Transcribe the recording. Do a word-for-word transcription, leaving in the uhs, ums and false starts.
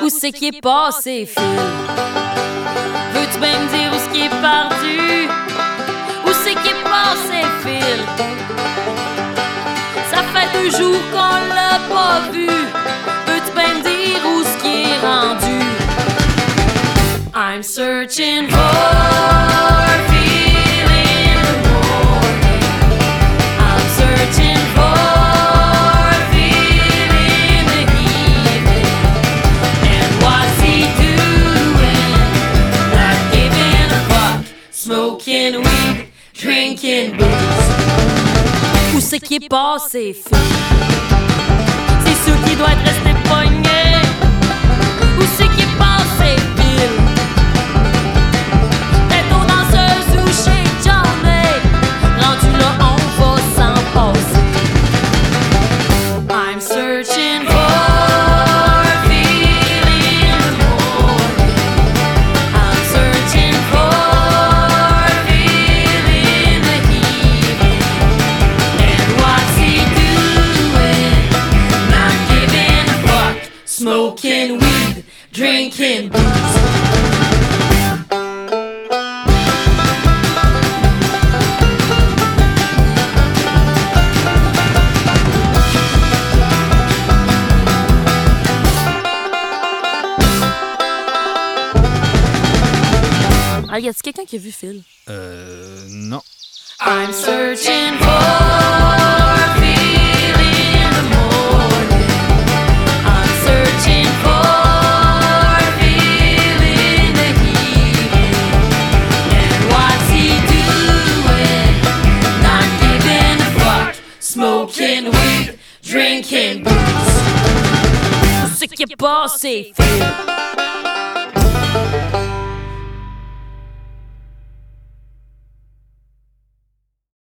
Où c'est qui est passé, Phil? Veux-tu bien me dire où c'est qui est perdu? Où c'est qui est passé, Phil? Ça fait deux jours qu'on l'a pas vu. Veux-tu bien me dire où c'est qui est rendu? I'm searching for Phil in the morning. I'm searching for Phil in the evening. And what's he doing? Not giving a fuck. Smoking weed, drinking booze. Où c'est qui est passé, Phil? C'est sûr qu'il doit être resté pogné. Où c'est qui est passé, Phil? Tête aux danseuses ou chez Johnny. Rendu là, on va s'en passer. I'm searching for Phil in the morning. I'm searching for Phil in the evening. And what's he doing? Not giving a fuck. Smoking weed, drinking booze. Ah, y a-t-il quelqu'un qui a vu Phil? Euh. Non. I'm searching for Phil in the morning. I'm searching for Phil in the evening. And what's he doing? Not giving a fuck. Smoking weed, drinking booze. Où c'est qui est passé, Phil?